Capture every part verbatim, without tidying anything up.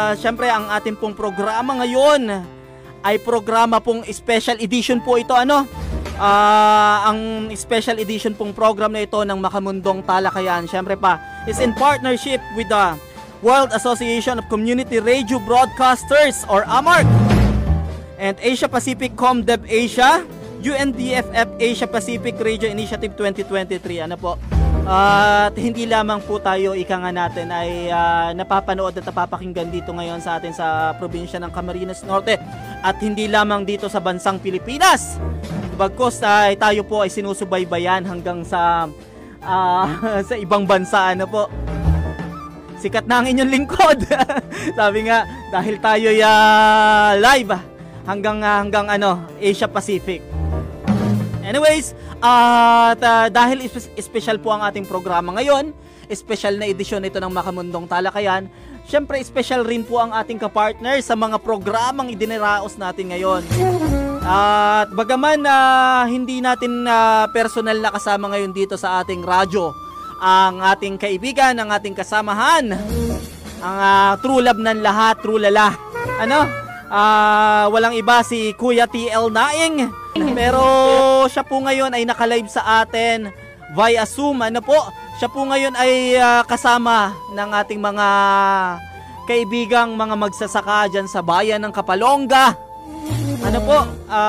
uh, syempre ang ating pong programa ngayon ay programa pong special edition po ito, ano? Uh, ang special edition pong program na ito ng Makamundong Talakayan, syempre pa, is in partnership with the World Association of Community Radio Broadcasters or A M A R C and Asia Pacific ComDev Asia, U N D F F Asia Pacific Radio Initiative twenty twenty-three. Ano po? At uh, hindi lamang po tayo, ika nga natin, ay uh, napapanood at napapakinggan dito ngayon sa atin sa probinsya ng Camarines Norte at hindi lamang dito sa bansang Pilipinas. Bagkus ay tayo po ay sinusubaybayan hanggang sa uh, sa ibang bansa, ano po. Sikat na ang inyong lingkod. Sabi nga, dahil tayo ay uh, live hanggang uh, hanggang ano, Asia Pacific. Anyways, at uh, dahil is- special po ang ating programa ngayon, special na edisyon ito ng Makamundong Talakayan, syempre special rin po ang ating kapartner sa mga programang idiniraos natin ngayon. At uh, bagaman uh, hindi natin uh, personal na kasama ngayon dito sa ating radyo, ang ating kaibigan, ang ating kasamahan, ang uh, true love ng lahat, true lala. Ano? Uh, walang iba si Kuya T L Naing. Pero siya po ngayon ay naka-live sa atin via Zoom. Ano po? Siya po ngayon ay uh, kasama ng ating mga kaibigang mga magsasaka dyan sa bayan ng Kapalonga. Ano po?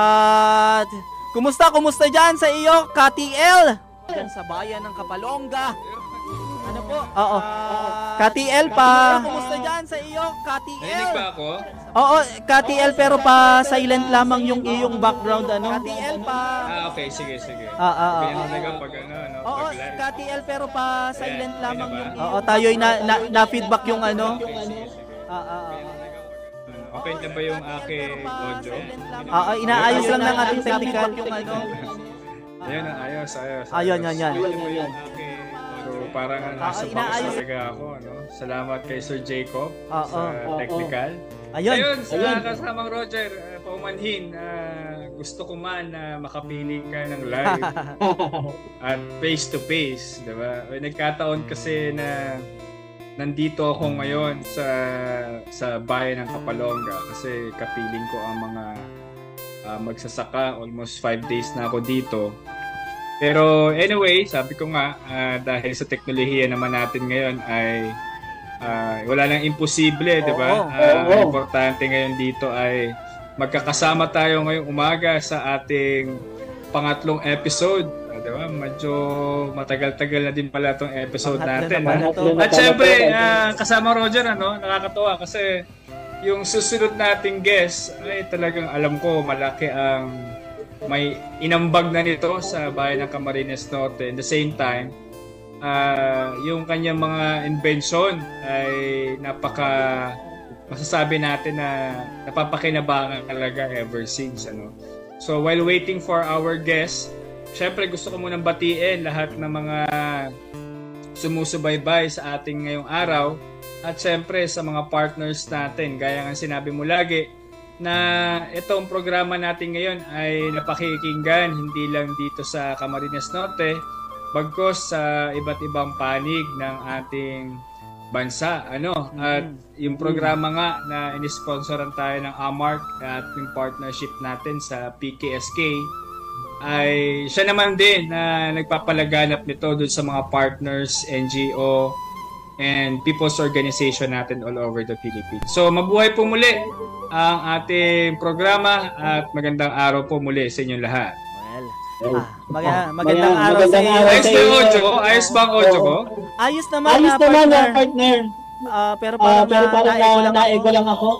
At uh, kumusta, kumusta dyan sa iyo, K T L? Dyan sa bayan ng Kapalonga. Ano po? Oo. Uh, K T L pa. Kumusta dyan sa iyo, K T L? Nainig ba ako? Oo, K T L pero pa silent lamang yung iyong background, ano? K T L pa. Ah, okay. Sige, sige. Ah, ah, ah. Kaya pag ano, no? Oo, Pag live. K T L pero pa silent Ayan, lamang ayun yung ba? Oo, tayo'y na, na, na feedback yung ano. Okay, sige, sige. Ah, ah, ah. Okay na ba yung aking audio? Ah, ah, inaayos lang ng ating technical yung ano. Ayun, ayos, ayos. Ayun, yan, yan. Okay na ba yung aking So parang nasa box talaga ako, no? Salamat kay Sir Jacob ah, sa ah, technical. Ayun. Ayun, sa Ayun. kasamang Roger, uh, paumanhin, uh, gusto ko man na uh, makapili ka ng live at face to face, di ba? Nagkataon kasi na nandito ako ngayon sa sa bayan ng Kapalonga kasi kapiling ko ang mga uh, magsasaka. Almost five days na ako dito. Pero anyway, sabi ko nga, uh, dahil sa teknolohiya naman natin ngayon ay uh, wala nang imposible, di ba? Uh, importante ngayon dito ay magkakasama tayo ngayong umaga sa ating pangatlong episode. Uh, di ba? Medyo matagal-tagal na din pala itong episode natin. Na At syempre, uh, kasama Roger, ano, nakakatuwa kasi yung susunod nating guest ay talagang alam ko malaki ang may inambag na nito sa bayan ng Camarines Norte. At the same time, uh, yung kanyang mga invention ay napaka, masasabi natin na napapakinabangan talaga ever since. Ano? So while waiting for our guest, syempre gusto ko munang batiin lahat ng mga sumusubaybay sa ating ngayong araw at syempre sa mga partners natin. Gaya ng sinabi mo lagi, na itong programa natin ngayon ay napakikinggan hindi lang dito sa Camarines Norte bagkus sa iba't ibang panig ng ating bansa, ano. Mm-hmm. At yung programa nga na inisponsoran tayo ng A M A R C at yung partnership natin sa P K S K ay siya naman din na nagpapalaganap nito doon sa mga partners, N G O and people's organization natin all over the Philippines. So mabuhay po muli ang ating programa at magandang araw po muli sa inyong lahat. Well, ah, mag- magandang uh, araw sa iyo. Ayos ba yung audio ko? Ayos ba ang audio ko? Ayos naman, Ayos na, naman partner. na, partner. Uh, pero parang, uh, pero parang na, na, na, na-echo lang ako.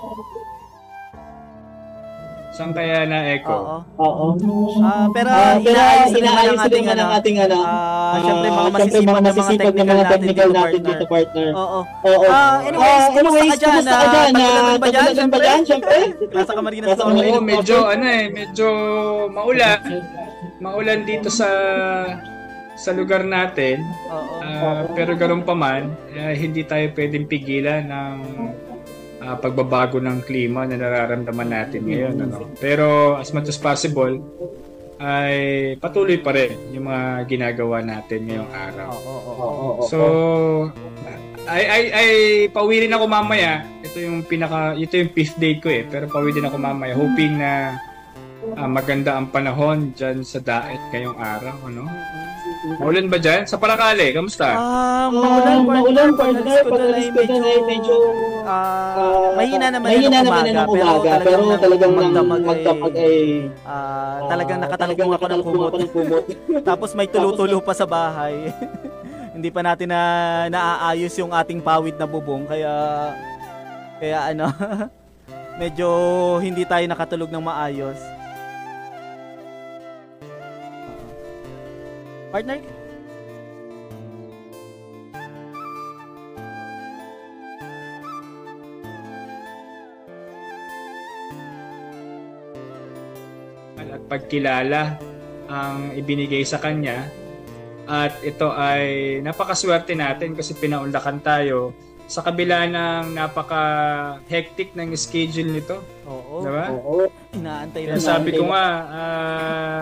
Saan kaya na-echo? Oo. Oo. Uh, pero uh, inaayos, pero inaayos rin ating, ng ating ano. Uh, Siyempre mga masisipag na mga technical technical natin dito, partner. Oo. Oo. Uh, anyways, uh, anyways, kumusta ka dyan? Tagularan ba dyan? Tagularan ba dyan? Siyempre. Nasa Camarines Nasa Norte. Oo, medyo ano eh, medyo maulan. Maulan dito sa sa lugar natin. Oo. Uh, pero ganoon pa man, uh, hindi tayo pwedeng pigilan ng uh, pagbabago ng klima na nararamdaman natin ngayon. Ano? Pero as much as possible, ay patuloy pa rin yung mga ginagawa natin ngayong araw. Oo, oo, oo. So, ay ay ay pauwi rin ako mamaya. Ito yung pinaka ito yung fifth day ko eh, pero pauwi din ako mamaya hoping na ah, maganda ang panahon diyan sa Daet ngayong araw, ano? Maulan ba dyan? Sa Paracale, kamusta? Ah, Ah, maulan, maulan, partner. partner. Pag alis ko doon ay medyo, ah, mahina naman mahina ng naman umaga, ng umaga, pero talagang nang magdamag ay, ah, talagang ah, nakatalbong ako ng nakatalbong kumot. ako ng kumot. Tapos may tulo-tulo pa sa bahay. Hindi pa natin na naaayos yung ating pawid na bubong, kaya kaya ano, medyo hindi tayo nakatulog ng maayos. Partner? At pagkilala ang ibinigay sa kanya. At ito ay napakaswerte natin kasi pinaunlakan tayo sa kabila ng napaka-hectic ng schedule nito. Oo. Diba? Oo. Inaantay Kaya lang sabi natin. ko nga, ah,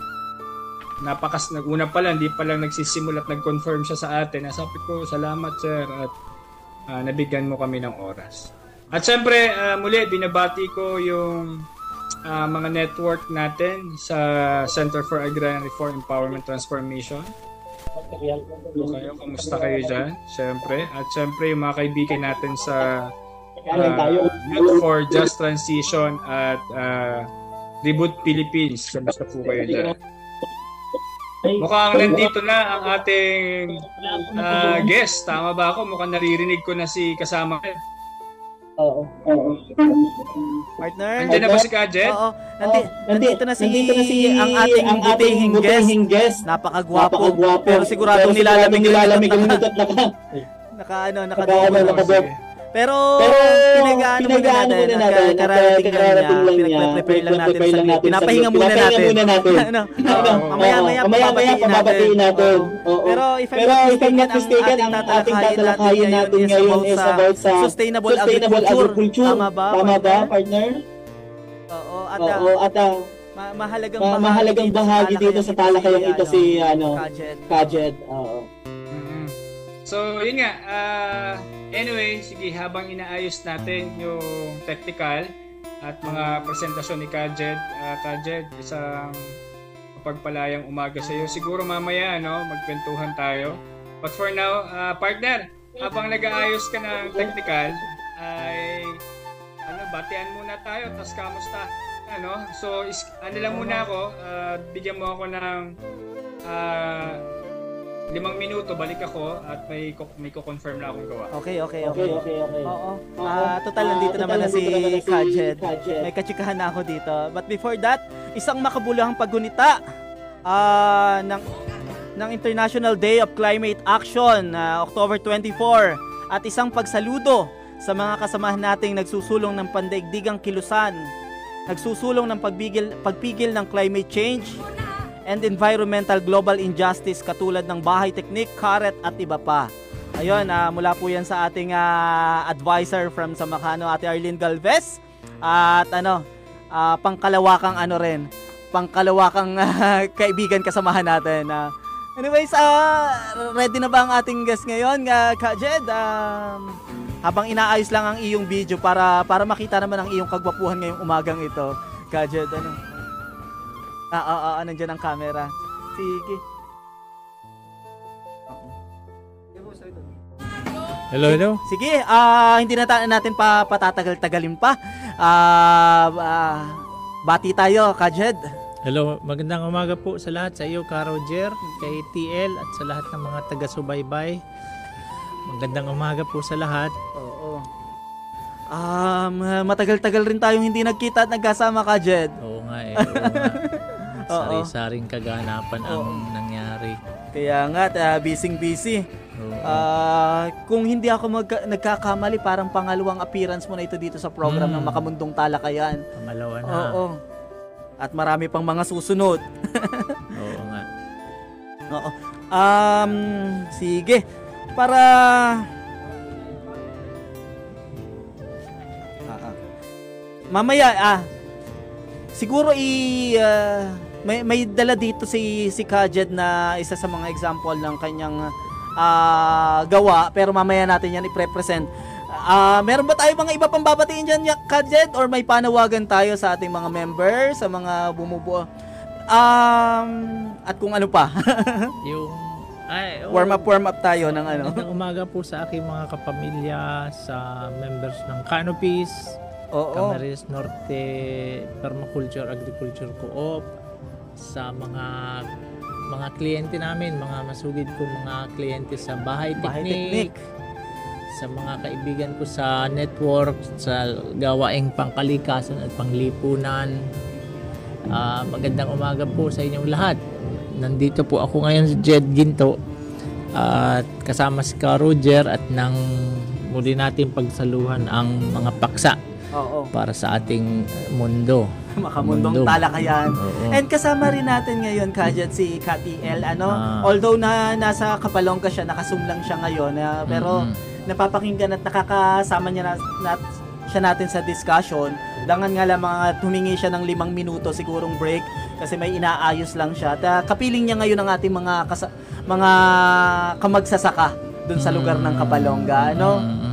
napakas naguna pa lang, di pa lang nagsisimula at nag-confirm siya sa atin. Sabi ko, salamat sir at ah, nabigyan mo kami ng oras. At syempre, ah, muli, binabati ko yung ah, mga network natin sa Center for Agrarian Reform, Empowerment, Transformation. So kayo, kumusta kayo dyan? Syempre. At syempre, yung mga kaibigan natin sa Kailan tayo? uh, Youth for Just Transition at uh, Reboot Philippines. Kamusta po kayo dyan? Mukhang nandito na ang ating uh, guest. Tama ba ako? Mukhang naririnig ko na si kasama ko. Oo. Oo. Partner? Andiyan na ba si Kajet? Oo. Nandi, Oh, nandito na si, nandito na si ang ating ang ating butihing guest. butihing guest. Napakagwapo. Napakagwapo. Pero siguradong Pero nilalamig nilalamig yung yung naka, naka, naka, naka, ano, naka, naka, ano, naka, Pero, Pero, pinag-ano muna pinag-ano natin, muna natin, kararating lang niya, kararating lang niya, pinag-prepare lang natin pinag-prepare sa lang natin pinapahinga sa- muna pinapahinga natin. muna natin. Ano, Oo. mamaya, maya, Mamaya-maya pababatiin natin. Oo. Oo. Pero if I'm Pero not if I'm not mistaken, mistaken, ang ating tatalakayin natin ngayon is about sa sustainable, sustainable agriculture. Tama ba? Tama ba, partner? partner? Oo, at ah, Oo, at ang ma- mahalagang ma- mahalagang bahagi dito sa talakayang ito si ano, Kajet. Kajet. Oo. Mhm. So, yun nga. ah, anyway, sige, habang inaayos natin yung technical at mga presentasyon ni Kajet, uh, Kajet, isang pagpalayang umaga sa iyo. Siguro mamaya, no, magkwentuhan tayo. But for now, ah, partner, habang nag-aayos ka ng technical, ay ano, batian muna tayo, tas kamusta? Ano? So, is, ano lang muna ako, ah, bigyan mo ako ng ah, limang minuto, balik ako at may may ko-confirm na akong gawa. Okay, okay, Okay, okay. okay, okay. Oo. Oo. Ah, total Ah, nandito total naman na si nandito naman na si Kajet. Kajet. May katsikahan na ako dito. But before that, isang makabuluhang paggunita ah ng ng International Day of Climate Action, na October twenty-fourth, at isang pagsaludo sa mga kasamahan nating nagsusulong ng pandaigdigang kilusan, nagsusulong ng pagbigil, pagpigil ng climate change and environmental global injustice katulad ng bahay teknik, karet at iba pa. Ayun, ah, mula po yan sa ating ah, advisor from Samakano, Ate Arlene Galvez. At ano, ah, pangkalawakang ano rin, pangkalawakang ah, kaibigan kasamahan natin. Ah, anyways, ah, ready na ba ang ating guest ngayon, uh, Kajed? Um, habang inaayos lang ang iyong video para para makita naman ang iyong kagwapuhan ngayong umagang ito, Kajed, ano? Ah, ah, ah, nandiyan ang camera. Sige. Hello, hello. Sige, ah hindi na ta- natin pa patatagal-tagalin pa. Ah, ah, bati tayo, Kajed. Hello, magandang umaga po sa lahat, sa iyo, Ka Roger, kay T L at sa lahat ng mga taga-subaybay. Magandang umaga po sa lahat. Oo. Um, matagal-tagal rin tayong hindi nagkita at nagkasama, Kajed. Oo nga eh, oo nga. Oo. Sari-saring kaganapan ang Oo. nangyari. Kaya nga, uh, busy-busy. Oo. Ah, kung hindi ako magka- nagkakamali, parang pangalawang appearance mo na ito dito sa program Hmm. ng Makamundong Talakayan. Pangalawa na. Oo. At marami pang mga susunod. Oo nga. Oo. Um, sige. Para Ah, ah. Mamaya ah siguro i ah, may may dala dito si si Kajed na isa sa mga example ng kanyang ah, gawa, pero mamaya natin yan i-present. Ah, meron ba tayo mga iba pang babatiin dyan, Kadjed? Or may panawagan tayo sa ating mga members, sa mga bumubuo? Um, at kung ano pa. Yung ay, oh, warm up, warm up tayo ng ano. Magandang umaga po sa aking mga kapamilya, sa members ng Canopies, Oo. Camarines Norte Permaculture Agriculture Co-op, sa mga mga kliyente namin, mga masugid ko mga kliyente sa Bahay Bahay Teknik, Teknik. sa mga kaibigan ko sa network, sa gawaing pangkalikasan at panglipunan. Ah, magandang umaga po sa inyong lahat. Nandito po ako ngayon sa Jed Ginto at kasama si Ka Roger at nang muli natin pagsaluhan ang mga paksa Oo. para sa ating mundo. Makamundong Mundo. talakayan. Oo. And kasama rin natin ngayon, Kadjed, si K T L. Ano, Ah. although na nasa Kapalongga siya, nakasum lang siya ngayon, ah, pero Mm-mm. napapakinggan at nakakasama niya na, na, siya natin sa discussion. Dangan nga lang mga humingi siya ng limang minuto sigurong break kasi may inaayos lang siya. At ah, kapiling niya ngayon ang ating mga kasa- mga kamagsasaka dun sa lugar ng Kapalongga, ano? Mm,